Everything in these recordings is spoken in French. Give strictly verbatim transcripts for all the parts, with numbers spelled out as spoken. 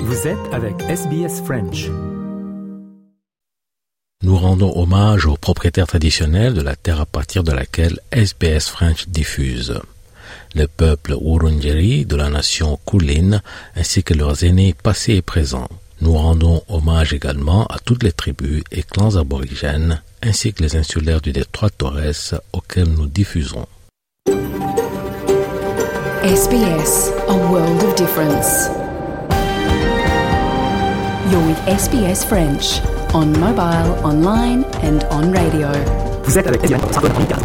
Vous êtes avec S B S French. Nous rendons hommage aux propriétaires traditionnels de la terre à partir de laquelle S B S French diffuse. Le peuple Wurundjeri de la nation Kulin ainsi que leurs aînés passés et présents. Nous rendons hommage également à toutes les tribus et clans aborigènes ainsi que les insulaires du détroit Torres auxquels nous diffusons. S B S, a world of difference. You're with S B S French, on mobile, online and on radio. Vous êtes avec S B S pour cinquante minutes.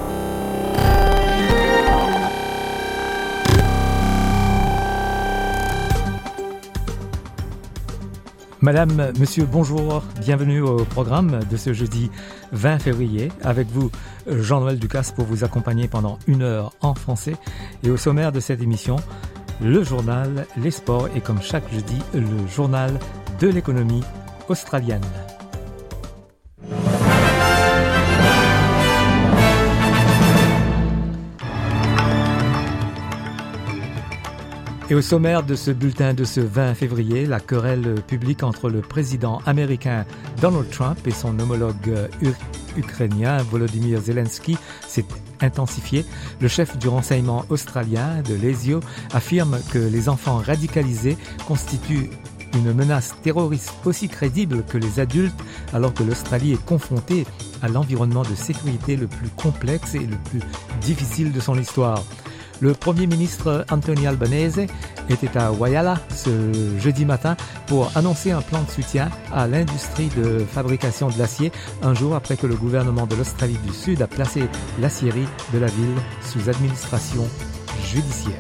Madame, monsieur, bonjour, bienvenue au programme de ce jeudi vingt février. Avec vous, Jean-Noël Ducasse pour vous accompagner pendant une heure en français. Et au sommaire de cette émission, le journal, les sports et comme chaque jeudi, le journal de l'économie australienne. Et au sommaire de ce bulletin de ce vingt février, la querelle publique entre le président américain Donald Trump et son homologue u- ukrainien Volodymyr Zelensky s'est intensifiée. Le chef du renseignement australien de l'E S I O affirme que les enfants radicalisés constituent une menace terroriste aussi crédible que les adultes, alors que l'Australie est confrontée à l'environnement de sécurité le plus complexe et le plus difficile de son histoire. Le Premier ministre Anthony Albanese était à Whyalla ce jeudi matin pour annoncer un plan de soutien à l'industrie de fabrication de l'acier, un jour après que le gouvernement de l'Australie du Sud a placé l'acierie de la ville sous administration judiciaire.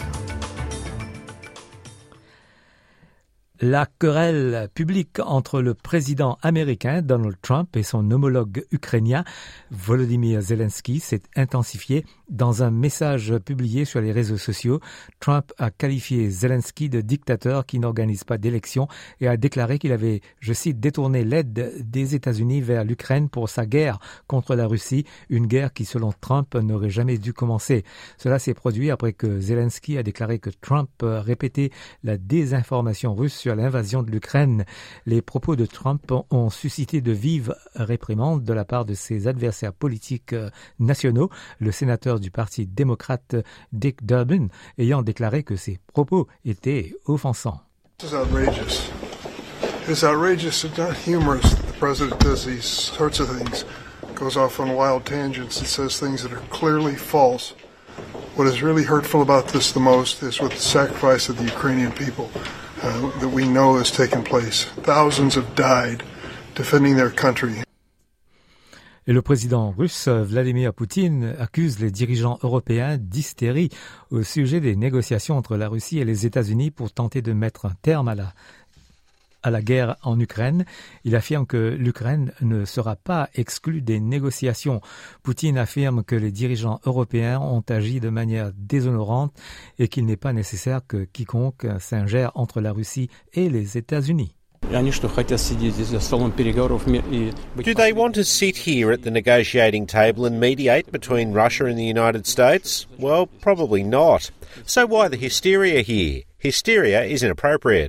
La querelle publique entre le président américain Donald Trump et son homologue ukrainien Volodymyr Zelensky s'est intensifiée. Dans un message publié sur les réseaux sociaux, Trump a qualifié Zelensky de dictateur qui n'organise pas d'élections et a déclaré qu'il avait, je cite, détourné l'aide des États-Unis vers l'Ukraine pour sa guerre contre la Russie, une guerre qui, selon Trump, n'aurait jamais dû commencer. Cela s'est produit après que Zelensky a déclaré que Trump répétait la désinformation russe sur l'invasion de l'Ukraine. Les propos de Trump ont suscité de vives réprimandes de la part de ses adversaires politiques nationaux, le sénateur du Parti démocrate Dick Durbin ayant déclaré que ses propos étaient offensants. This is outrageous. It's outrageous and not humorous that the president does these sorts of things, goes off on wild tangents and says things that are clearly false. What is really hurtful about this the most is with the sacrifice of the Ukrainian people uh, that we know has taken place. Thousands have died defending their country. Et le président russe Vladimir Poutine accuse les dirigeants européens d'hystérie au sujet des négociations entre la Russie et les États-Unis pour tenter de mettre un terme à la, à la guerre en Ukraine. Il affirme que l'Ukraine ne sera pas exclue des négociations. Poutine affirme que les dirigeants européens ont agi de manière déshonorante et qu'il n'est pas nécessaire que quiconque s'ingère entre la Russie et les États-Unis. Do they want to sit here at the negotiating table and mediate between Russia and the United States? Well, probably not. So why the hysteria here? Hysteria is inappropriate.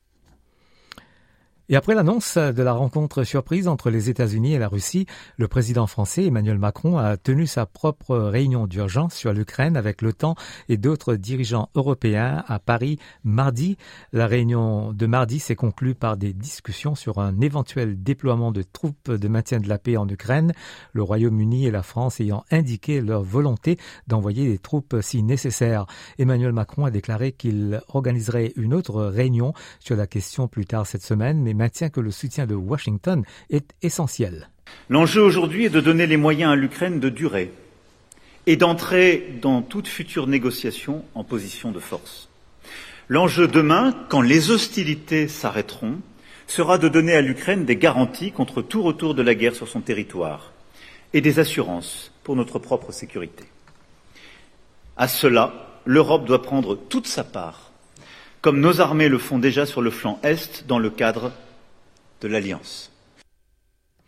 Et après l'annonce de la rencontre surprise entre les États-Unis et la Russie, le président français Emmanuel Macron a tenu sa propre réunion d'urgence sur l'Ukraine avec l'OTAN et d'autres dirigeants européens à Paris mardi. La réunion de mardi s'est conclue par des discussions sur un éventuel déploiement de troupes de maintien de la paix en Ukraine, le Royaume-Uni et la France ayant indiqué leur volonté d'envoyer des troupes si nécessaire. Emmanuel Macron a déclaré qu'il organiserait une autre réunion sur la question plus tard cette semaine, mais maintient que le soutien de Washington est essentiel. L'enjeu aujourd'hui est de donner les moyens à l'Ukraine de durer et d'entrer dans toute future négociation en position de force. L'enjeu demain, quand les hostilités s'arrêteront, sera de donner à l'Ukraine des garanties contre tout retour de la guerre sur son territoire et des assurances pour notre propre sécurité. À cela, l'Europe doit prendre toute sa part, comme nos armées le font déjà sur le flanc Est dans le cadre de l'Alliance.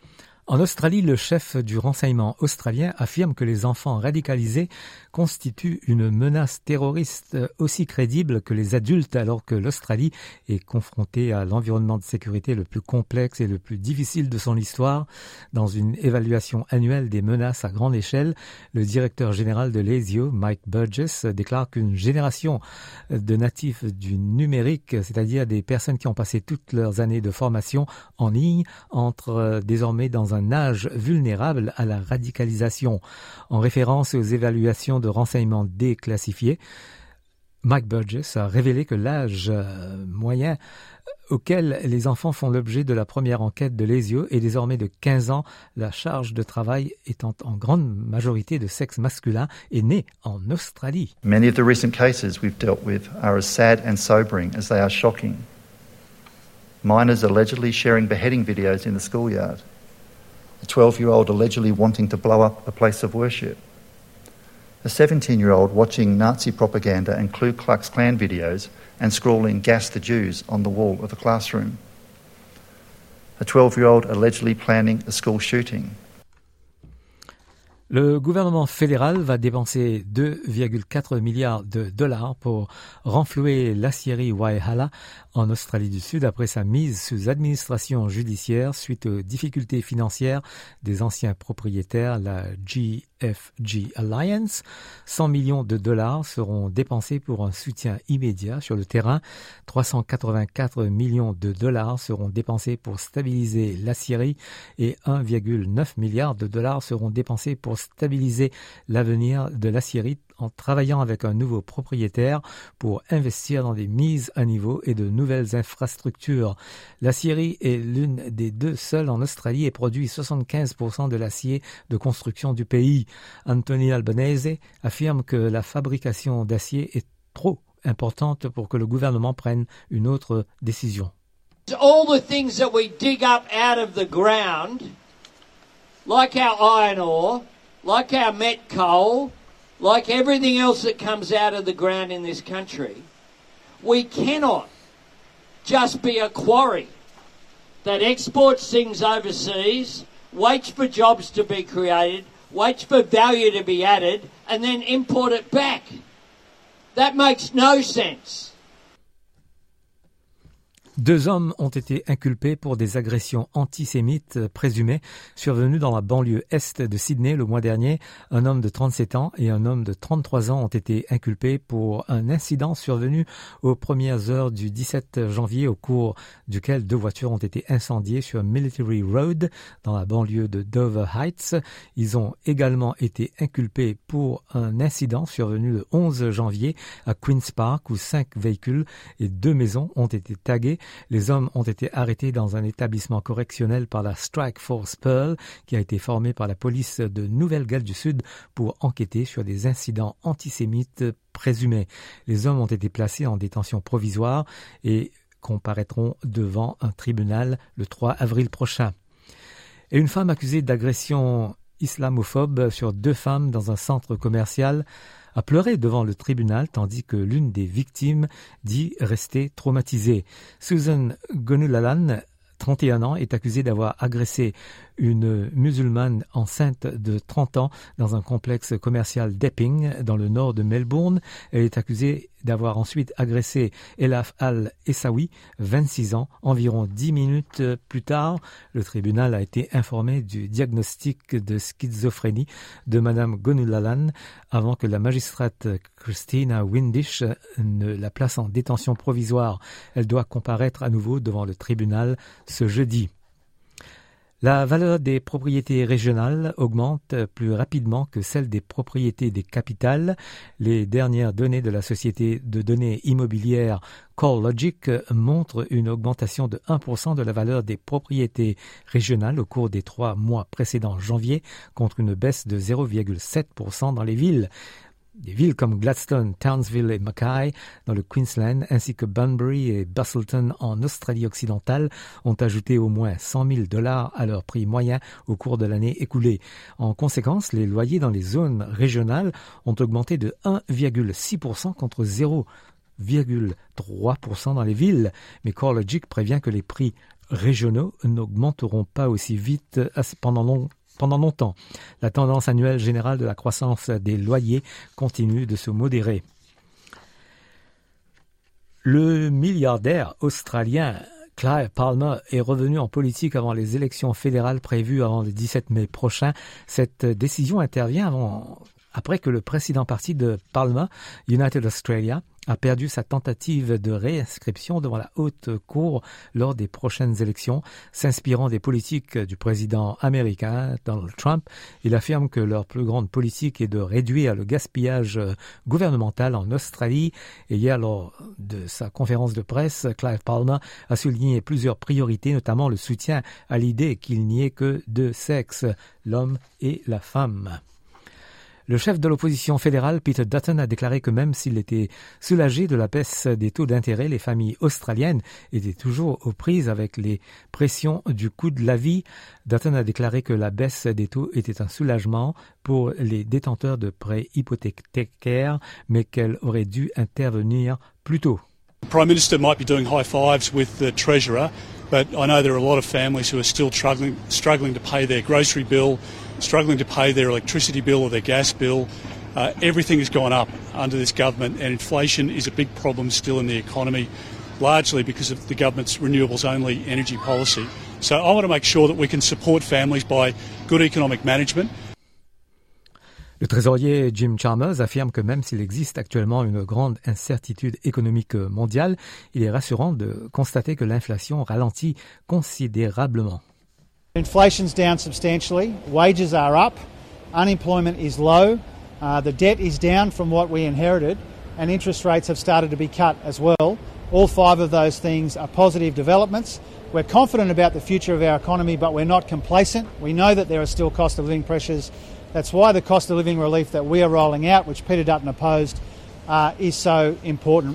En Australie, le chef du renseignement australien affirme que les enfants radicalisés constituent une menace terroriste aussi crédible que les adultes, alors que l'Australie est confrontée à l'environnement de sécurité le plus complexe et le plus difficile de son histoire. Dans une évaluation annuelle des menaces à grande échelle, le directeur général de l'ASIO, Mike Burgess, déclare qu'une génération de natifs du numérique, c'est-à-dire des personnes qui ont passé toutes leurs années de formation en ligne, entrent désormais dans un âge vulnérable à la radicalisation. En référence aux évaluations de renseignements déclassifiés, Mike Burgess a révélé que l'âge moyen auquel les enfants font l'objet de la première enquête de l'ASIO est désormais de quinze ans, la charge de travail étant en grande majorité de sexe masculin et née en Australie. Many of the recent cases we've dealt with are as sad and sobering as they are shocking. Minors allegedly sharing beheading videos in the schoolyard. A twelve-year-old allegedly wanting to blow up a place of worship. A seventeen-year-old watching Nazi propaganda and Ku Klux Klan videos and scrawling "Gas the Jews" on the wall of a classroom. A twelve-year-old allegedly planning a school shooting. Le gouvernement fédéral va dépenser deux virgule quatre milliards de dollars pour renflouer l'acierie Whyalla en Australie du Sud après sa mise sous administration judiciaire suite aux difficultés financières des anciens propriétaires, la G F G Alliance. cent millions de dollars seront dépensés pour un soutien immédiat sur le terrain. trois cent quatre-vingt-quatre millions de dollars seront dépensés pour stabiliser l'acierie et un virgule neuf milliard de dollars seront dépensés pour stabiliser l'avenir de l'acierie en travaillant avec un nouveau propriétaire pour investir dans des mises à niveau et de nouvelles infrastructures. L'acierie est l'une des deux seules en Australie et produit soixante-quinze pour cent de l'acier de construction du pays. Anthony Albanese affirme que la fabrication d'acier est trop importante pour que le gouvernement prenne une autre décision. All the things that we dig up out of the ground, like our iron ore, like our met coal, like everything else that comes out of the ground in this country, we cannot just be a quarry that exports things overseas, waits for jobs to be created, waits for value to be added, and then import it back. That makes no sense. Deux hommes ont été inculpés pour des agressions antisémites présumées survenues dans la banlieue est de Sydney le mois dernier. Un homme de trente-sept ans et un homme de trente-trois ans ont été inculpés pour un incident survenu aux premières heures du dix-sept janvier au cours duquel deux voitures ont été incendiées sur Military Road dans la banlieue de Dover Heights. Ils ont également été inculpés pour un incident survenu le onze janvier à Queen's Park où cinq véhicules et deux maisons ont été tagués. Les hommes ont été arrêtés dans un établissement correctionnel par la Strike Force Pearl, qui a été formée par la police de Nouvelle-Galles du Sud pour enquêter sur des incidents antisémites présumés. Les hommes ont été placés en détention provisoire et comparaîtront devant un tribunal le trois avril prochain. Et une femme accusée d'agression islamophobe sur deux femmes dans un centre commercial a pleuré devant le tribunal tandis que l'une des victimes dit rester traumatisée. Susan Gonulalan, trente et un ans, est accusée d'avoir agressé une musulmane enceinte de trente ans dans un complexe commercial d'Epping, dans le nord de Melbourne. Elle est accusée d'avoir ensuite agressé Elaf Al-Essawi, vingt-six ans, environ dix minutes plus tard. Le tribunal a été informé du diagnostic de schizophrénie de Madame Gonulalan avant que la magistrate Christina Windisch ne la place en détention provisoire. Elle doit comparaître à nouveau devant le tribunal ce jeudi. La valeur des propriétés régionales augmente plus rapidement que celle des propriétés des capitales. Les dernières données de la société de données immobilières CoreLogic montrent une augmentation de un pour cent de la valeur des propriétés régionales au cours des trois mois précédents janvier, contre une baisse de zéro virgule sept pour cent dans les villes. Des villes comme Gladstone, Townsville et Mackay dans le Queensland ainsi que Bunbury et Busselton en Australie-Occidentale ont ajouté au moins cent mille dollars à leur prix moyen au cours de l'année écoulée. En conséquence, les loyers dans les zones régionales ont augmenté de un virgule six pour cent contre zéro virgule trois pour cent dans les villes, mais CoreLogic prévient que les prix régionaux n'augmenteront pas aussi vite pendant longtemps. Pendant longtemps, la tendance annuelle générale de la croissance des loyers continue de se modérer. Le milliardaire australien Clive Palmer est revenu en politique avant les élections fédérales prévues avant le dix-sept mai prochain. Cette décision intervient avant, après que le précédent parti de Palmer, United Australia, a perdu sa tentative de réinscription devant la haute cour lors des prochaines élections. S'inspirant des politiques du président américain Donald Trump, il affirme que leur plus grande politique est de réduire le gaspillage gouvernemental en Australie. Et hier, lors de sa conférence de presse, Clive Palmer a souligné plusieurs priorités, notamment le soutien à l'idée qu'il n'y ait que deux sexes, l'homme et la femme. Le chef de l'opposition fédérale, Peter Dutton, a déclaré que même s'il était soulagé de la baisse des taux d'intérêt, les familles australiennes étaient toujours aux prises avec les pressions du coût de la vie. Dutton a déclaré que la baisse des taux était un soulagement pour les détenteurs de prêts hypothécaires, mais qu'elle aurait dû intervenir plus tôt. The Prime Minister might be doing high fives with the Treasurer, but I know there are a lot of families who are still struggling, struggling to pay their grocery bill, struggling to pay their electricity bill or their gas bill. Uh, everything has gone up under this government, and inflation is a big problem still in the economy, largely because of the government's renewables-only energy policy. So I want to make sure that we can support families by good economic management. Le trésorier Jim Chalmers affirme que même s'il existe actuellement une grande incertitude économique mondiale, il est rassurant de constater que l'inflation ralentit considérablement. Inflation's down substantially, wages are up, unemployment is low, uh, the debt is down from what we inherited, and interest rates have started to be cut as well. All five of those things are positive developments. We're confident about the future of our economy, but we're not complacent. We know that there are still cost of living pressures. That's why the cost of living relief that we are rolling out, which Peter Dutton opposed, uh, is so important.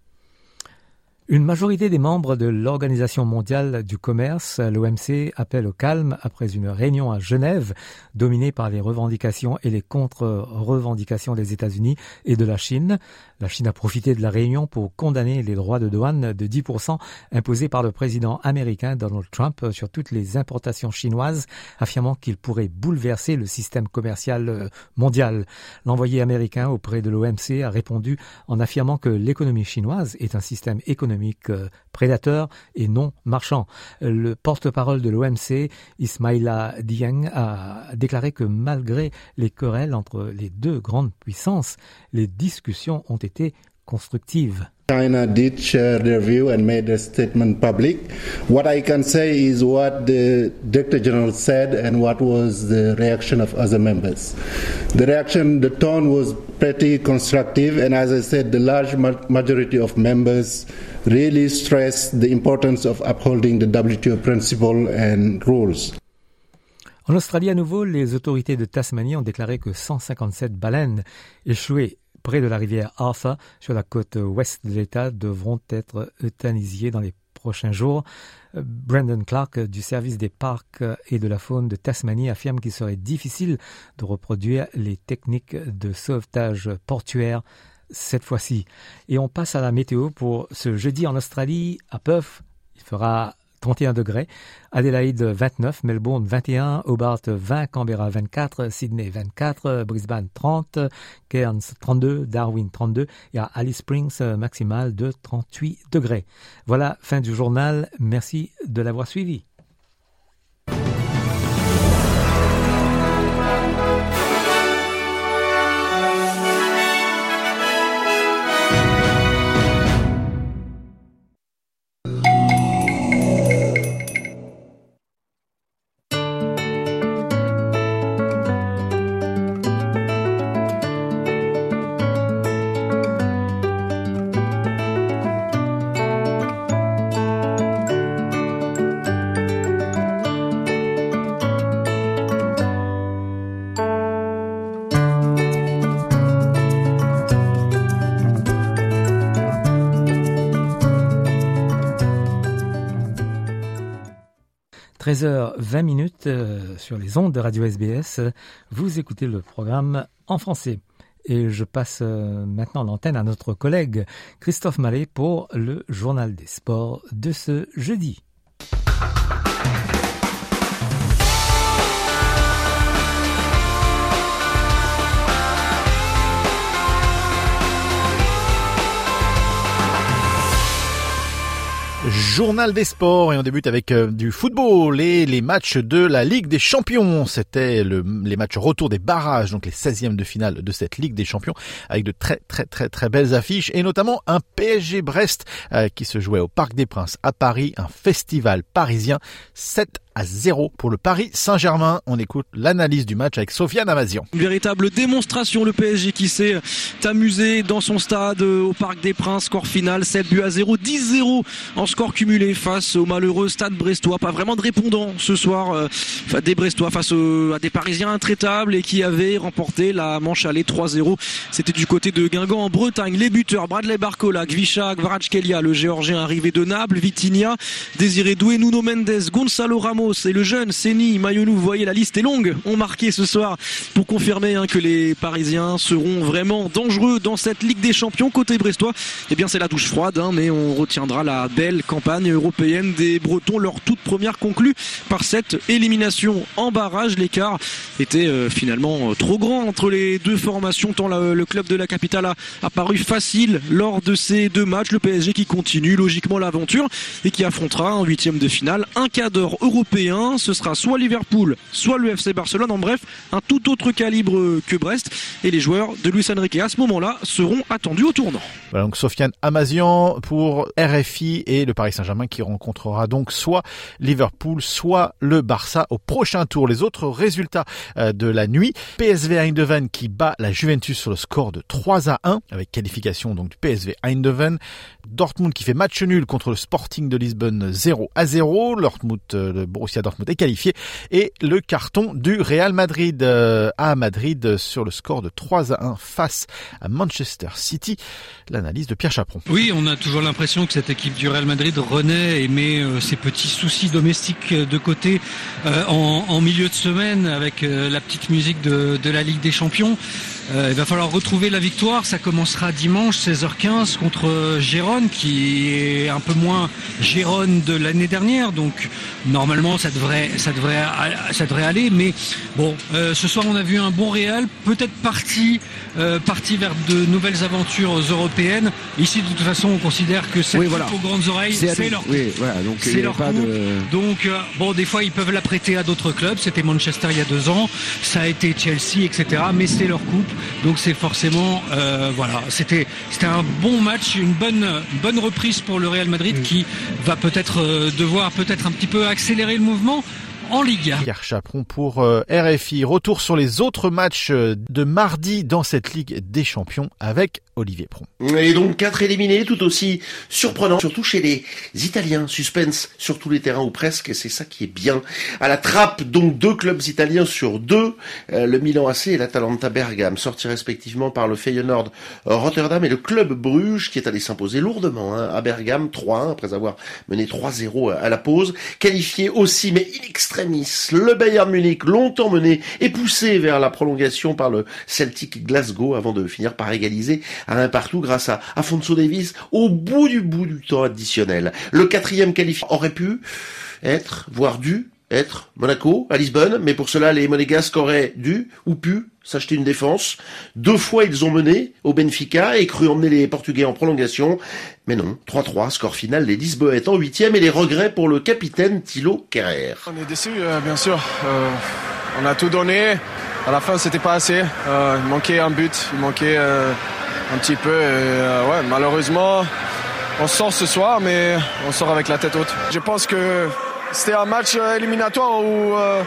Une majorité des membres de l'Organisation mondiale du commerce, l'O M C, appelle au calme après une réunion à Genève dominée par les revendications et les contre-revendications des États-Unis et de la Chine. La Chine a profité de la réunion pour condamner les droits de douane de dix pour cent imposés par le président américain Donald Trump sur toutes les importations chinoises, affirmant qu'il pourrait bouleverser le système commercial mondial. L'envoyé américain auprès de l'O M C a répondu en affirmant que l'économie chinoise est un système économique prédateur et non marchand. Le porte-parole de l'O M C, Ismaila Dieng, a déclaré que malgré les querelles entre les deux grandes puissances, les discussions ont été constructives. China did share their view and made a statement public. What I can say is what the Director General said and what was the reaction of other members. The reaction, the tone was pretty constructive, and as I said, the large majority of members really stressed the importance of upholding the W T O principle and rules. En Australie, à nouveau, les autorités de Tasmanie ont déclaré que cent cinquante-sept baleines échouées près de la rivière Arthur, sur la côte ouest de l'État, devront être euthanasiées dans les prochains jours. Brendan Clark du service des parcs et de la faune de Tasmanie affirme qu'il serait difficile de reproduire les techniques de sauvetage portuaire cette fois-ci. Et on passe à la météo pour ce jeudi en Australie. À Perth, il fera trente et un degrés, Adélaïde vingt-neuf, Melbourne vingt et un, Hobart vingt, Canberra vingt-quatre, Sydney vingt-quatre, Brisbane trente, Cairns trente-deux, Darwin trente-deux et à Alice Springs maximale de trente-huit degrés. Voilà, fin du journal. Merci de l'avoir suivi. treize heures vingt minutes euh, sur les ondes de Radio S B S. Vous écoutez le programme en français. Et je passe maintenant l'antenne à notre collègue Christophe Mallet pour le journal des sports de ce jeudi. Journal des sports, et on débute avec euh, du football et les matchs de la Ligue des Champions. C'était le, les matchs retour des barrages, donc les seizièmes de finale de cette Ligue des Champions, avec de très très très très belles affiches, et notamment un P S G Brest euh, qui se jouait au Parc des Princes à Paris, un festival parisien, sept à zéro pour le Paris Saint-Germain. On écoute l'analyse du match avec Sofiane Amazian. Une véritable démonstration, le P S G qui s'est amusé dans son stade au Parc des Princes. Score final sept buts à zéro, dix zéro en score cumulé face au malheureux stade brestois. Pas vraiment de répondant ce soir euh, des Brestois face au, à des Parisiens intraitables et qui avaient remporté la manche aller trois zéro. C'était du côté de Guingamp en Bretagne. Les buteurs: Bradley Barcola, Gvisha Kvaratskhelia, le géorgien arrivé de Naples, Vitinha, Désiré Doué, Nuno Mendes, Gonzalo Ramos et le jeune Seny Mayonou. Vous voyez, la liste est longue, ont marqué ce soir pour confirmer hein, que les Parisiens seront vraiment dangereux dans cette Ligue des Champions. Côté brestois, eh bien c'est la douche froide, hein, mais on retiendra la belle campagne européenne des Bretons, leur toute première conclue par cette élimination en barrage. L'écart était euh, finalement euh, trop grand entre les deux formations, tant la, le club de la capitale a, a paru facile lors de ces deux matchs. Le P S G qui continue logiquement l'aventure et qui affrontera en huitième de finale un cadre européen. Ce sera soit Liverpool, soit le F C Barcelone. En bref, un tout autre calibre que Brest, et les joueurs de Luis Enrique à ce moment-là seront attendus au tournant. Voilà donc Sofiane Amazian pour R F I, et le Paris Saint-Germain qui rencontrera donc soit Liverpool, soit le Barça au prochain tour. Les autres résultats de la nuit: P S V Eindhoven qui bat la Juventus sur le score de trois à un, avec qualification donc du P S V Eindhoven. Dortmund qui fait match nul contre le Sporting de Lisbonne zéro à zéro. Dortmund, le Borussia Dortmund est qualifié, et le carton du Real Madrid à Madrid sur le score de trois à un face à Manchester City. L'analyse de Pierre Chaperon. Oui, on a toujours l'impression que cette équipe du Real Madrid renaît et met euh, ses petits soucis domestiques de côté euh, en, en milieu de semaine avec euh, la petite musique de, de la Ligue des Champions. Euh, il va falloir retrouver la victoire. Ça commencera dimanche seize heures quinze contre Gérone, qui est un peu moins Gérone de l'année dernière. Donc normalement ça devrait, ça devrait, ça devrait aller. Mais bon, euh, ce soir on a vu un bon Real, peut-être parti, euh, parti vers de nouvelles aventures européennes. Ici de toute façon on considère que cette oui, voilà. coupe aux grandes oreilles, c'est, c'est leur coupe. Oui, voilà, donc c'est leur coupe. De... Donc euh, bon, des fois ils peuvent la prêter à d'autres clubs. C'était Manchester il y a deux ans, ça a été Chelsea, et cetera. Mais c'est leur coupe. Donc c'est forcément euh, voilà, c'était c'était un bon match, une bonne une bonne reprise pour le Real Madrid oui. qui va peut-être euh, devoir peut-être un petit peu accélérer le mouvement en Ligue. Pierre Chaperon pour euh, R F I. Retour sur les autres matchs de mardi dans cette Ligue des Champions avec Olivier Pron. Et donc quatre éliminés, tout aussi surprenant, surtout chez les Italiens. Suspense sur tous les terrains ou presque, et c'est ça qui est bien. À la trappe, donc deux clubs italiens sur deux, euh, le Milan A C et l'Atalanta Bergame, sortis respectivement par le Feyenoord Rotterdam et le club Bruges, qui est allé s'imposer lourdement hein, à Bergame trois un après avoir mené trois zéro à la pause. Qualifié aussi, mais in extremis, le Bayern Munich, longtemps mené et poussé vers la prolongation par le Celtic Glasgow avant de finir par égaliser à un partout grâce à Afonso Davies au bout du bout du temps additionnel. Le quatrième qualifié aurait pu être, voire dû être Monaco à Lisbonne, mais pour cela les Monégasques auraient dû ou pu s'acheter une défense. Deux fois ils ont mené au Benfica et cru emmener les Portugais en prolongation, mais non, trois trois, score final, les Lisboètes en huitième, et les regrets pour le capitaine Thilo Kehrer. On est déçus, euh, bien sûr, euh, on a tout donné, à la fin c'était pas assez, euh, il manquait un but, il manquait euh, un petit peu, et, euh, ouais, malheureusement on sort ce soir, mais on sort avec la tête haute. Je pense que c'était un match éliminatoire où euh,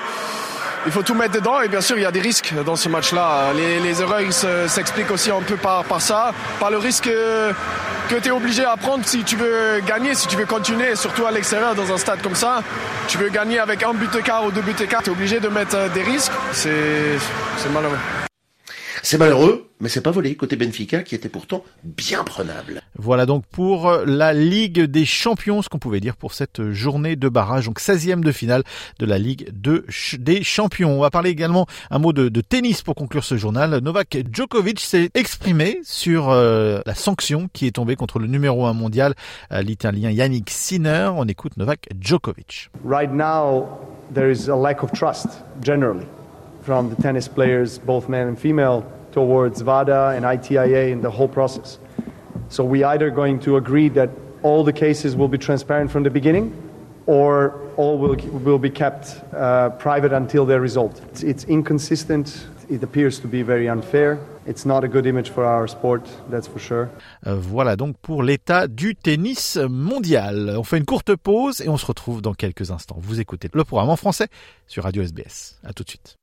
il faut tout mettre dedans, et bien sûr il y a des risques dans ce match-là. Les, les erreurs ils se, s'expliquent aussi un peu par, par ça, par le risque que, que tu es obligé à prendre si tu veux gagner, si tu veux continuer, surtout à l'extérieur dans un stade comme ça. Tu veux gagner avec un but d'écart ou deux buts d'écart, tu es obligé de mettre des risques, c'est, c'est malheureux. C'est malheureux, mais c'est pas volé côté Benfica qui était pourtant bien prenable. Voilà donc pour la Ligue des Champions, ce qu'on pouvait dire pour cette journée de barrage, donc seizième de finale de la Ligue de ch- des Champions. On va parler également un mot de, de tennis pour conclure ce journal. Novak Djokovic s'est exprimé sur euh, la sanction qui est tombée contre le numéro un mondial, euh, l'Italien Yannick Sinner. On écoute Novak Djokovic. Right now, there is a lack of trust generally from the tennis players, both men and female, towards WADA and I T I A and the whole process. So we either going to agree that all the cases will be transparent from the beginning, or all will will be kept uh, private until their result. It's, it's inconsistent. It appears to be very unfair. It's not a good image for our sport, that's for sure. Euh, voilà donc pour l'état du tennis mondial. On fait une courte pause et on se retrouve dans quelques instants. Vous écoutez le programme en français sur Radio S B S. À tout de suite.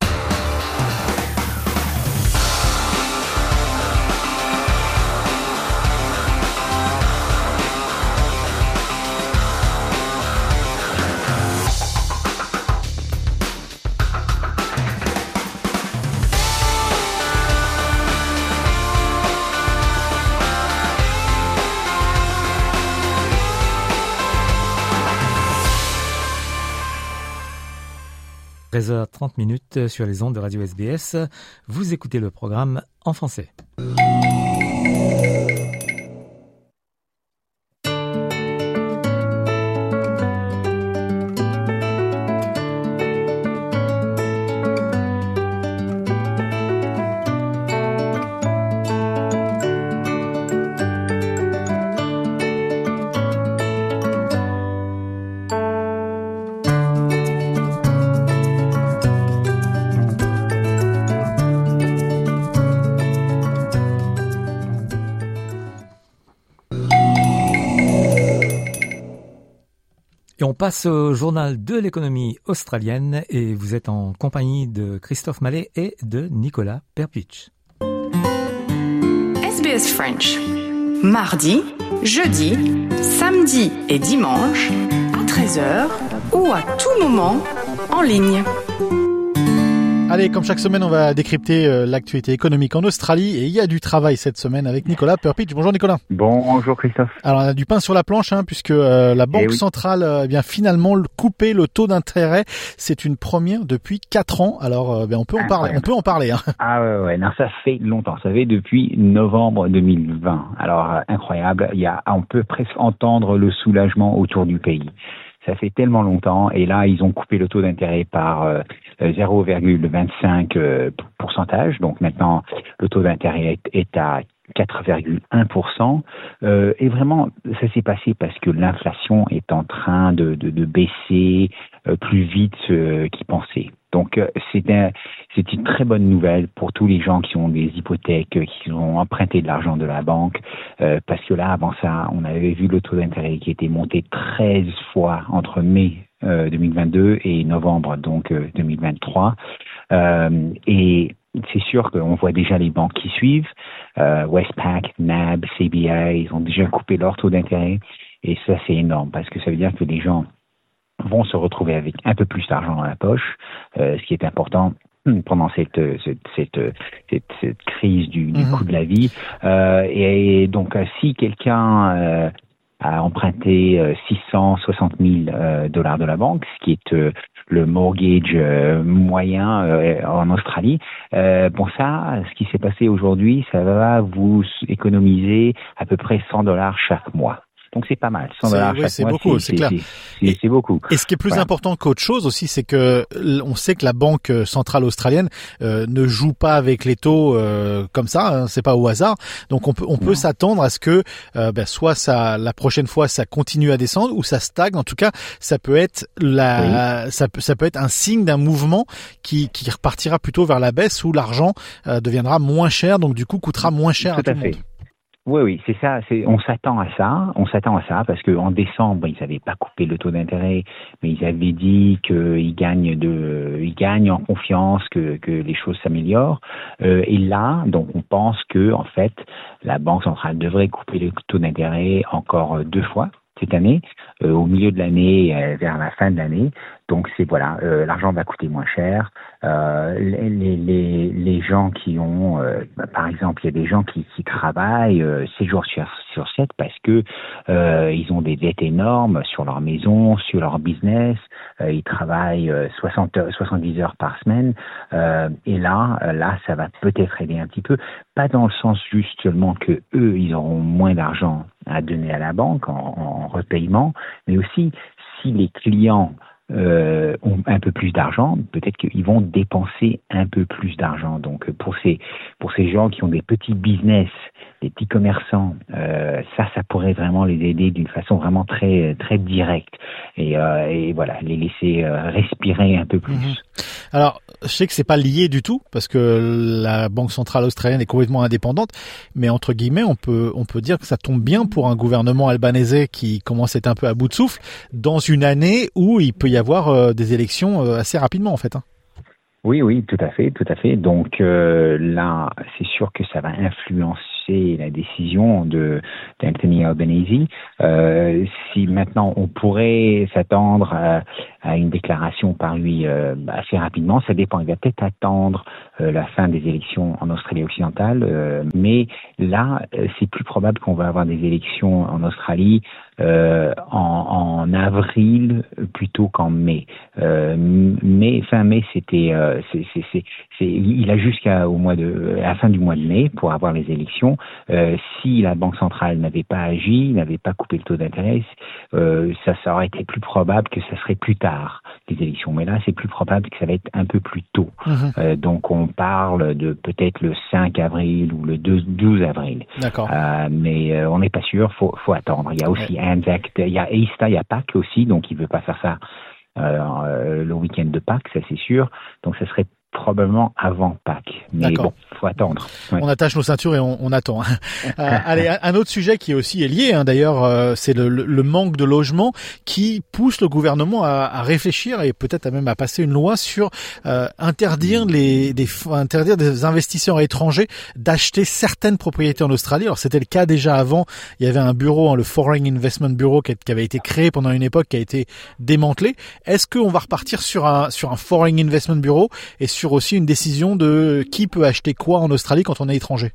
treize heures trente minutes sur les ondes de Radio S B S. Vous écoutez le programme en français. Et on passe au journal de l'économie australienne et vous êtes en compagnie de Christophe Mallet et de Nicolas Perpich. S B S French. Mardi, jeudi, samedi et dimanche à treize heures ou à tout moment en ligne. Allez, comme chaque semaine, on va décrypter euh, l'actualité économique en Australie et il y a du travail cette semaine avec Nicolas Perpich. Bonjour Nicolas. Bonjour Christophe. Alors, on a du pain sur la planche hein, puisque euh, la Banque eh oui. centrale euh, bien finalement couper le taux d'intérêt. C'est une première depuis quatre ans. Alors, euh, bien, on peut en parler. On peut en parler. Hein. Ah ouais, ouais, non, ça fait longtemps. Ça fait depuis novembre deux mille vingt. Alors, euh, incroyable. Il y a, on peut presque entendre le soulagement autour du pays. Ça fait tellement longtemps et là ils ont coupé le taux d'intérêt par euh, zéro virgule vingt-cinq euh, pourcentage. Donc maintenant le taux d'intérêt est, est à quatre virgule un pour cent euh, et vraiment ça s'est passé parce que l'inflation est en train de, de, de baisser euh, plus vite euh, qu'ils pensaient. Donc euh, c'est, un, c'est une très bonne nouvelle pour tous les gens qui ont des hypothèques, euh, qui ont emprunté de l'argent de la banque, euh, parce que là avant ça on avait vu le taux d'intérêt qui était monté treize fois entre mai euh, deux mille vingt-deux et novembre donc euh, deux mille vingt-trois euh, et c'est sûr qu'on voit déjà les banques qui suivent, euh, Westpac, N A B, C B A, ils ont déjà coupé leur taux d'intérêt et ça c'est énorme parce que ça veut dire que les gens vont se retrouver avec un peu plus d'argent dans la poche, euh, ce qui est important pendant cette cette cette, cette, cette crise du, du mmh. coût de la vie. Euh, et, et donc si quelqu'un euh, a emprunté euh, six cent soixante mille euh, dollars de la banque, ce qui est euh, le mortgage euh, moyen euh, en Australie. Euh, bon ça, ce qui s'est passé aujourd'hui, ça va vous économiser à peu près cent dollars chaque mois. Donc c'est pas mal. cent dollars oui, chaque c'est mois, beaucoup, c'est, c'est, c'est clair. C'est, c'est, c'est beaucoup. Et ce qui est plus voilà. important qu'autre chose aussi, c'est que on sait que la Banque centrale australienne euh, ne joue pas avec les taux euh, comme ça. Hein, c'est pas au hasard. Donc on peut on peut non. s'attendre à ce que euh, ben, soit ça la prochaine fois ça continue à descendre ou ça stagne. En tout cas, ça peut être la oui. ça peut ça peut être un signe d'un mouvement qui qui repartira plutôt vers la baisse où l'argent euh, deviendra moins cher. Donc du coup coûtera moins cher tout à tout à le fait. monde. Oui, oui, c'est ça. C'est, on s'attend à ça. On s'attend à ça parce que en décembre, ils n'avaient pas coupé le taux d'intérêt, mais ils avaient dit qu'ils gagnent de, ils gagnent en confiance, que que les choses s'améliorent. Euh, et là, donc, on pense que en fait, la Banque centrale devrait couper le taux d'intérêt encore deux fois cette année, euh, au milieu de l'année, euh, vers la fin de l'année. Donc c'est voilà, euh, l'argent va coûter moins cher. Euh, les, les, les gens qui ont, euh, bah, par exemple, il y a des gens qui, qui travaillent euh, sept jours sur, sur sept parce que euh, ils ont des dettes énormes sur leur maison, sur leur business. Euh, ils travaillent euh, soixante, soixante-dix heures par semaine. Euh, et là, là, ça va peut-être aider un petit peu. Pas dans le sens juste seulement que eux, ils auront moins d'argent à donner à la banque en, en repaiement, mais aussi si les clients Euh, ont un peu plus d'argent, peut-être qu'ils vont dépenser un peu plus d'argent. Donc pour ces pour ces gens qui ont des petits business, des petits commerçants, euh, ça ça pourrait vraiment les aider d'une façon vraiment très très directe et, euh, et voilà, les laisser euh, respirer un peu plus. Mmh. Alors je sais que c'est pas lié du tout parce que la Banque centrale australienne est complètement indépendante, mais entre guillemets on peut on peut dire que ça tombe bien pour un gouvernement albanais qui commence à être un peu à bout de souffle dans une année où il peut y avoir euh, des élections euh, assez rapidement en fait. Hein. Oui, oui, tout à fait, tout à fait. Donc euh, là, c'est sûr que ça va influencer la décision de d'Anthony Albanese. Euh, si maintenant on pourrait s'attendre à, à une déclaration par lui euh, assez rapidement, ça dépend. Il va peut-être attendre euh, la fin des élections en Australie occidentale, euh, mais là, euh, c'est plus probable qu'on va avoir des élections en Australie Euh, en, en avril plutôt qu'en mai. Euh, mai, fin mai, c'était, euh, c'est, c'est, c'est, c'est, il a jusqu'à au mois de, à la fin du mois de mai pour avoir les élections. Euh, si la Banque centrale n'avait pas agi, n'avait pas coupé le taux d'intérêt, euh, ça, ça aurait été plus probable que ça serait plus tard les élections. Mais là, c'est plus probable que ça va être un peu plus tôt. Mmh. Euh, donc, on parle de peut-être le cinq avril ou le douze avril. D'accord. Euh, mais euh, on n'est pas sûr. Faut, faut attendre. Il y a aussi ouais. Anzac, il y a Easter, il y a Pâques aussi, donc il veut pas faire ça euh, le week-end de Pâques, ça c'est sûr. Donc ça serait probablement avant Pâques. Mais D'accord. bon, faut attendre. Ouais. On attache nos ceintures et on, on attend. euh, allez, un autre sujet qui est aussi lié, hein, d'ailleurs, euh, c'est le, le manque de logement qui pousse le gouvernement à, à réfléchir et peut-être à même à passer une loi sur euh, interdire les des interdire des investisseurs étrangers d'acheter certaines propriétés en Australie. Alors c'était le cas déjà avant. Il y avait un bureau, hein, le Foreign Investment Bureau, qui, qui avait été créé pendant une époque, qui a été démantelé. Est-ce qu'on va repartir sur un sur un Foreign Investment Bureau et sur aussi une décision de qui peut acheter quoi en Australie quand on est étranger?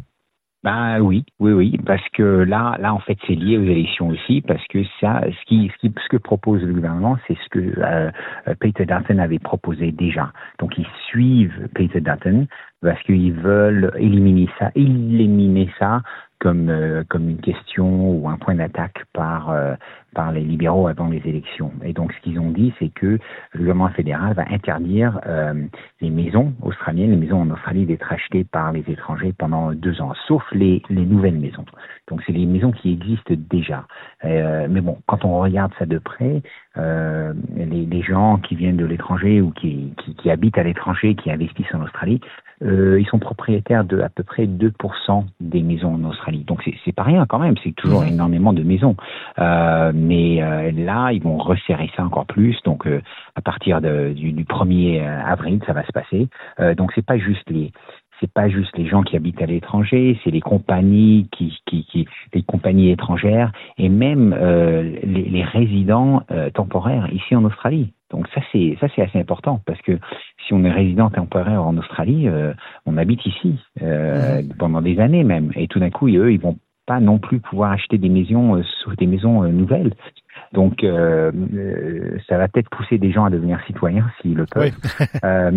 Ben oui, oui, oui, parce que là, là en fait, c'est lié aux élections aussi, parce que ça, ce qui, ce qui, ce que propose le gouvernement, c'est ce que euh, Peter Dutton avait proposé déjà. Donc ils suivent Peter Dutton parce qu'ils veulent éliminer ça, éliminer ça comme euh, comme une question ou un point d'attaque par euh, par les libéraux avant les élections. Et donc ce qu'ils ont dit, c'est que le gouvernement fédéral va interdire euh, les maisons australiennes, les maisons en Australie d'être achetées par les étrangers pendant deux ans, sauf les les nouvelles maisons. Donc c'est les maisons qui existent déjà. Euh, mais bon, quand on regarde ça de près, euh, les, les gens qui viennent de l'étranger ou qui, qui, qui habitent à l'étranger, qui investissent en Australie, euh, ils sont propriétaires de à peu près deux pour cent des maisons en Australie. Donc c'est, c'est pas rien quand même, c'est toujours mmh. énormément de maisons. Euh, mais euh, là, ils vont resserrer ça encore plus. Donc euh, à partir de, du, du premier avril, ça va se passer. Euh, donc c'est pas juste les c'est pas juste les gens qui habitent à l'étranger, c'est les compagnies qui, qui, qui les compagnies étrangères et même euh, les, les résidents euh, temporaires ici en Australie. Donc ça c'est ça c'est assez important parce que si on est résident temporaire en Australie, euh, on habite ici euh, mmh. pendant des années même, et tout d'un coup eux ils vont pas non plus pouvoir acheter des maisons, euh, des maisons euh, nouvelles. Donc, euh, euh, ça va peut-être pousser des gens à devenir citoyens s'ils le peuvent. Oui. euh,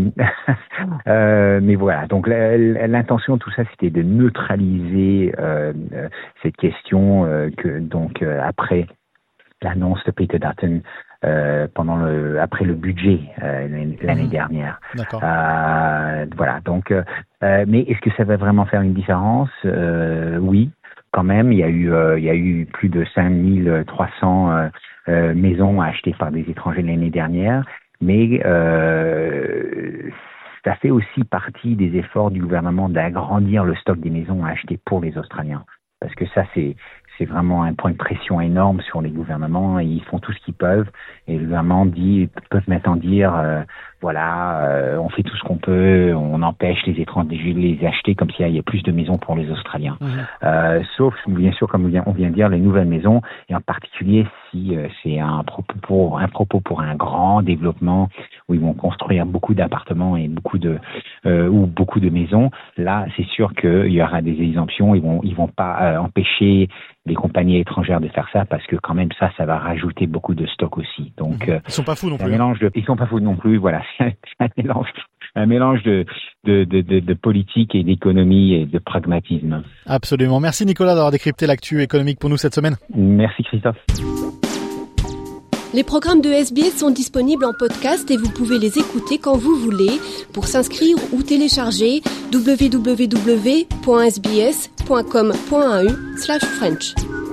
euh, mais voilà. Donc, la, l'intention de tout ça, c'était de neutraliser euh, cette question euh, que donc euh, après l'annonce de Peter Dutton euh, pendant le après le budget euh, l'année mmh. dernière. D'accord. Euh, voilà. Donc, euh, mais est-ce que ça va vraiment faire une différence? euh, Oui. Quand même, il y a eu, euh, il y a eu plus de cinq mille trois cents euh, euh, maisons achetées par des étrangers l'année dernière, mais euh, ça fait aussi partie des efforts du gouvernement d'agrandir le stock des maisons à acheter pour les Australiens, parce que ça c'est c'est vraiment un point de pression énorme sur les gouvernements et ils font tout ce qu'ils peuvent et le gouvernement dit peuvent maintenant dire euh, voilà euh, on fait tout ce qu'on peut, on empêche les étrangers de les acheter comme s'il y a plus de maisons pour les Australiens. Mmh. Euh, sauf bien sûr comme on vient de dire les nouvelles maisons et en particulier partie, euh, c'est un propos pour un propos pour un grand développement où ils vont construire beaucoup d'appartements et beaucoup de euh, ou beaucoup de maisons. Là, c'est sûr qu'il y aura des exemptions. Ils vont ils vont pas euh, empêcher les compagnies étrangères de faire ça parce que quand même ça, ça va rajouter beaucoup de stock aussi. Donc euh, ils sont pas fous non plus. Un mélange de, ils sont pas fous non plus. Voilà, c'est un mélange. Un mélange de, de, de, de, de politique et d'économie et de pragmatisme. Absolument. Merci Nicolas d'avoir décrypté l'actu économique pour nous cette semaine. Merci Christophe. Les programmes de S B S sont disponibles en podcast et vous pouvez les écouter quand vous voulez. Pour s'inscrire ou télécharger, w w w point s b s point com point a u slash French.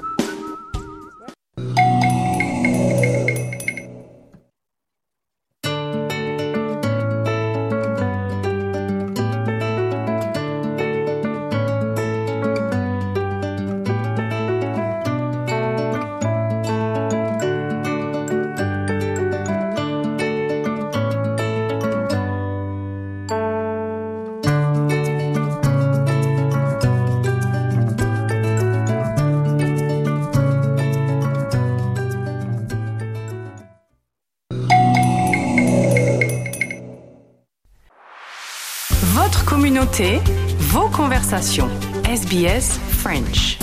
Vos conversations. S B S French.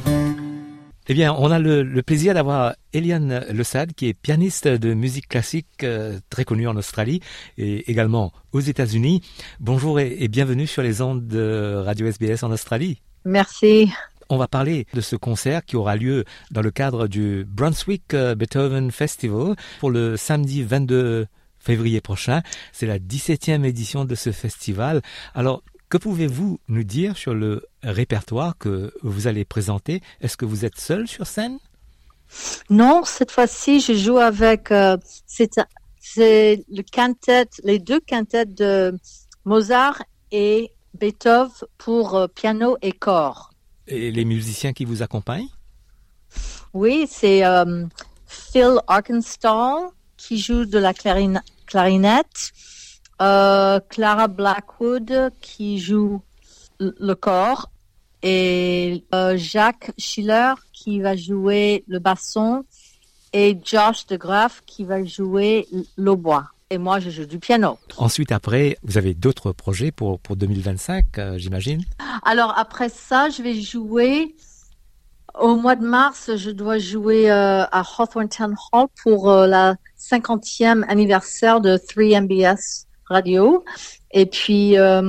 Eh bien, on a le, le plaisir d'avoir Eliane Lessad, qui est pianiste de musique classique euh, très connue en Australie et également aux États-Unis. Bonjour et, et bienvenue sur les ondes de Radio S B S en Australie. Merci. On va parler de ce concert qui aura lieu dans le cadre du Brunswick Beethoven Festival pour le samedi vingt-deux février prochain. C'est la dix-septième édition de ce festival. Alors, que pouvez-vous nous dire sur le répertoire que vous allez présenter? Est-ce que vous êtes seul sur scène? Non, cette fois-ci, je joue avec euh, c'est, c'est le quintet, les deux quintettes de Mozart et Beethoven pour euh, piano et corps. Et les musiciens qui vous accompagnent? Oui, c'est euh, Phil Arkenstall qui joue de la clarine, clarinette. Euh, Clara Blackwood qui joue le corps et euh, Jacques Schiller qui va jouer le basson et Josh de Graaf qui va jouer l'hautbois. Et moi, je joue du piano. Ensuite, après, vous avez d'autres projets pour, pour deux mille vingt-cinq, euh, j'imagine? Alors, après ça, je vais jouer... Au mois de mars, je dois jouer euh, à Hawthorne Town Hall pour euh, la cinquantième anniversaire de trois M B S Radio. Et puis, euh,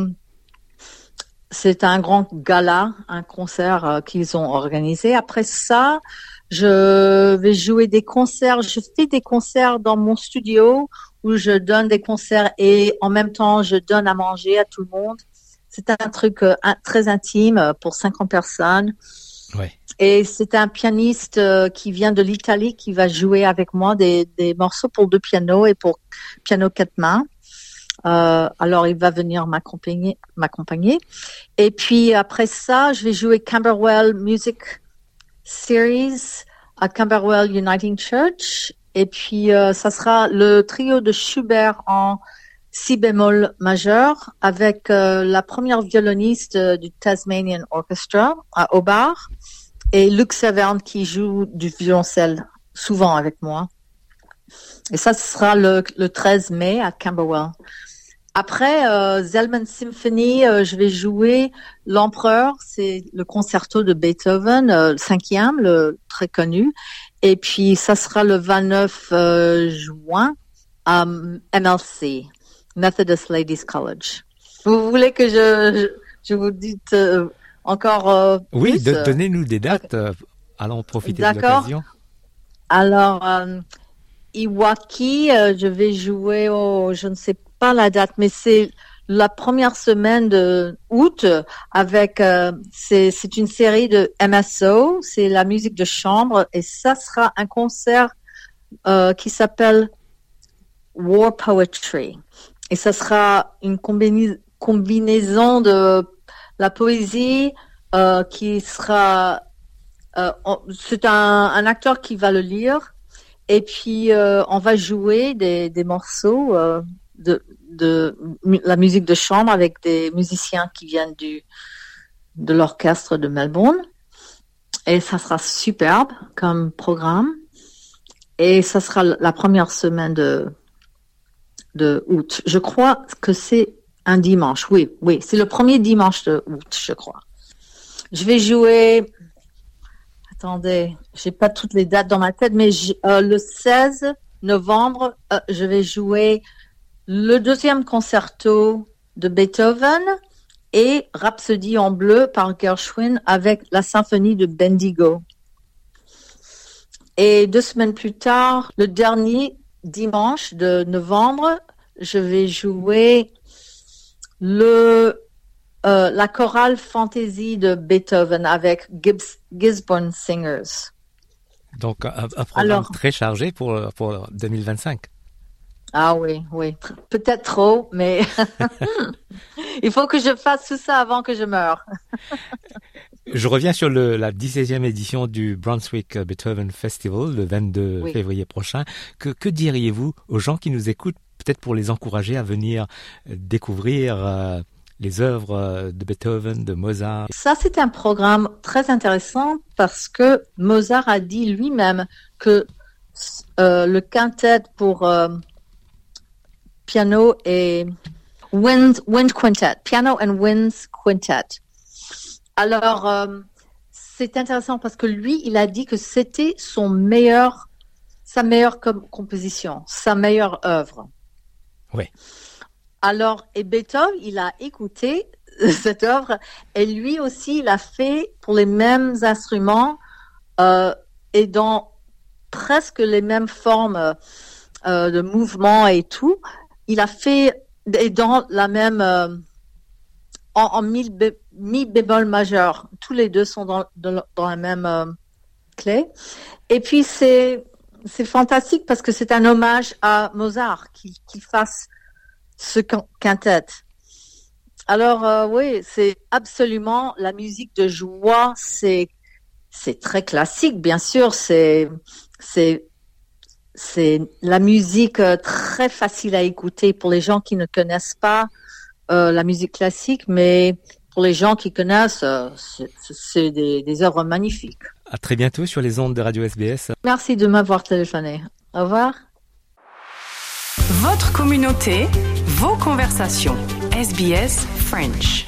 c'est un grand gala, un concert euh, qu'ils ont organisé. Après ça, je vais jouer des concerts. Je fais des concerts dans mon studio où je donne des concerts et en même temps, je donne à manger à tout le monde. C'est un truc euh, un, très intime pour cinquante personnes. Ouais. Et c'est un pianiste euh, qui vient de l'Italie qui va jouer avec moi des, des morceaux pour deux pianos et pour piano quatre mains. Euh, alors, il va venir m'accompagner, m'accompagner. Et puis, après ça, je vais jouer Camberwell Music Series à Camberwell Uniting Church. Et puis, euh, ça sera le trio de Schubert en si bémol majeur avec euh, la première violoniste euh, du Tasmanian Orchestra à Hobart et Luc Saverne qui joue du violoncelle souvent avec moi. Et ça, ce sera le, le treize mai à Camberwell. Après, euh, Zelman Symphony, euh, je vais jouer l'Empereur, c'est le concerto de Beethoven, euh, le cinquième, le très connu. Et puis, ça sera le vingt-neuf euh, juin à M L C, Methodist Ladies College. Vous voulez que je, je, je vous dise euh, encore euh, Oui, plus, de, donnez-nous des dates. Euh, allons profiter D'accord. de l'occasion. Alors, euh, Iwaki, euh, je vais jouer au, je ne sais pas la date, mais c'est la première semaine de août avec, euh, c'est, c'est une série de M S O, c'est la musique de chambre et ça sera un concert euh, qui s'appelle War Poetry. Et ça sera une combini- combinaison de la poésie euh, qui sera, euh, on, c'est un, un acteur qui va le lire et puis euh, on va jouer des, des morceaux euh, de, de mu- la musique de chambre avec des musiciens qui viennent du de l'orchestre de Melbourne et ça sera superbe comme programme. Et ça sera la première semaine de, de août. Je crois que c'est un dimanche. Oui, oui, c'est le premier dimanche de août, je crois. Je vais jouer... Attendez, j'ai pas toutes les dates dans ma tête, mais euh, le seize novembre, euh, je vais jouer le deuxième concerto de Beethoven et Rhapsodie en bleu par Gershwin avec la symphonie de Bendigo. Et deux semaines plus tard, le dernier dimanche de novembre, je vais jouer le euh, la chorale fantasy de Beethoven avec Gibbs, Gisborne Singers. Donc un, un programme Alors, très chargé pour, pour deux mille vingt-cinq. Ah oui, oui. Peut-être trop, mais il faut que je fasse tout ça avant que je meure. Je reviens sur le, la dix-septième édition du Brunswick Beethoven Festival, le vingt-deux oui. février prochain. Que, que diriez-vous aux gens qui nous écoutent, peut-être pour les encourager à venir découvrir euh, les œuvres de Beethoven, de Mozart? Ça, c'est un programme très intéressant parce que Mozart a dit lui-même que euh, le quintet pour... Euh, piano et wind, wind quintet, piano and winds quintet. Alors, euh, c'est intéressant parce que lui, il a dit que c'était son meilleur, sa meilleure com- composition, sa meilleure œuvre. Oui. Alors, et Beethoven, il a écouté cette œuvre et lui aussi, il a fait pour les mêmes instruments euh, et dans presque les mêmes formes euh, de mouvement et tout. Il a fait dans la même euh, en, en mi, bé, mi bémol majeur. Tous les deux sont dans, dans, dans la même euh, clé. Et puis c'est c'est fantastique parce que c'est un hommage à Mozart qu'il qu'il fasse ce quintet. Alors euh, oui, c'est absolument la musique de joie. C'est c'est très classique, bien sûr. C'est c'est C'est la musique euh, très facile à écouter pour les gens qui ne connaissent pas euh, la musique classique, mais pour les gens qui connaissent, euh, c'est, c'est des, des œuvres magnifiques. À très bientôt sur les ondes de Radio S B S. Merci de m'avoir téléphoné. Au revoir. Votre communauté, vos conversations. S B S French.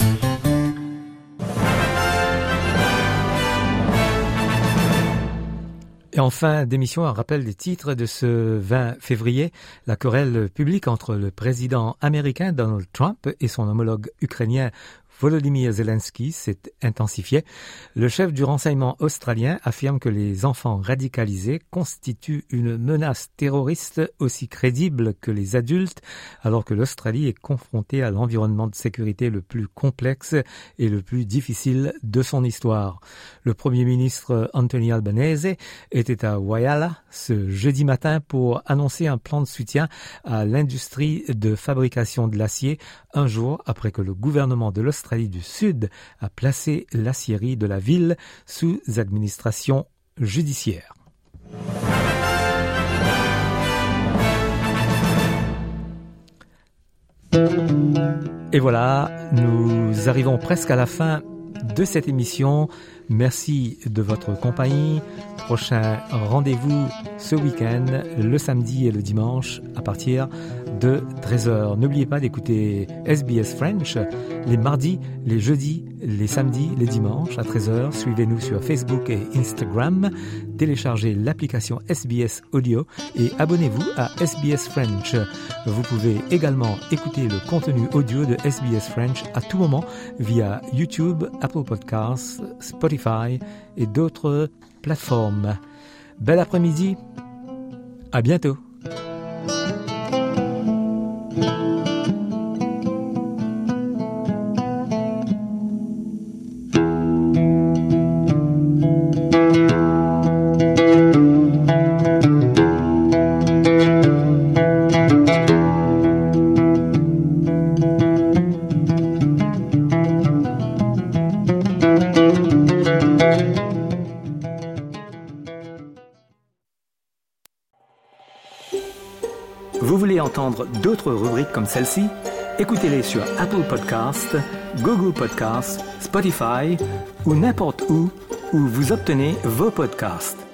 Et en fin d'émission, un rappel des titres de ce vingt février. La querelle publique entre le président américain Donald Trump et son homologue ukrainien Volodymyr Zelensky s'est intensifiée. Le chef du renseignement australien affirme que les enfants radicalisés constituent une menace terroriste aussi crédible que les adultes, alors que l'Australie est confrontée à l'environnement de sécurité le plus complexe et le plus difficile de son histoire. Le Premier ministre Anthony Albanese était à Whyalla ce jeudi matin pour annoncer un plan de soutien à l'industrie de fabrication de l'acier, un jour après que le gouvernement de l'Australie du Sud a placé l'acierie de la ville sous administration judiciaire. Et voilà, nous arrivons presque à la fin de cette émission. Merci de votre compagnie. Prochain rendez-vous ce week-end, le samedi et le dimanche à partir de treize heures. N'oubliez pas d'écouter S B S French les mardis, les jeudis, les samedis, les dimanches à treize heures. Suivez-nous sur Facebook et Instagram. Téléchargez l'application S B S Audio et abonnez-vous à S B S French. Vous pouvez également écouter le contenu audio de S B S French à tout moment via YouTube, Apple Podcasts, Spotify et d'autres plateformes. Bel après-midi, à bientôt. Vous voulez entendre d'autres rubriques comme celle-ci? Écoutez-les sur Apple Podcasts, Google Podcasts, Spotify ou n'importe où où vous obtenez vos podcasts.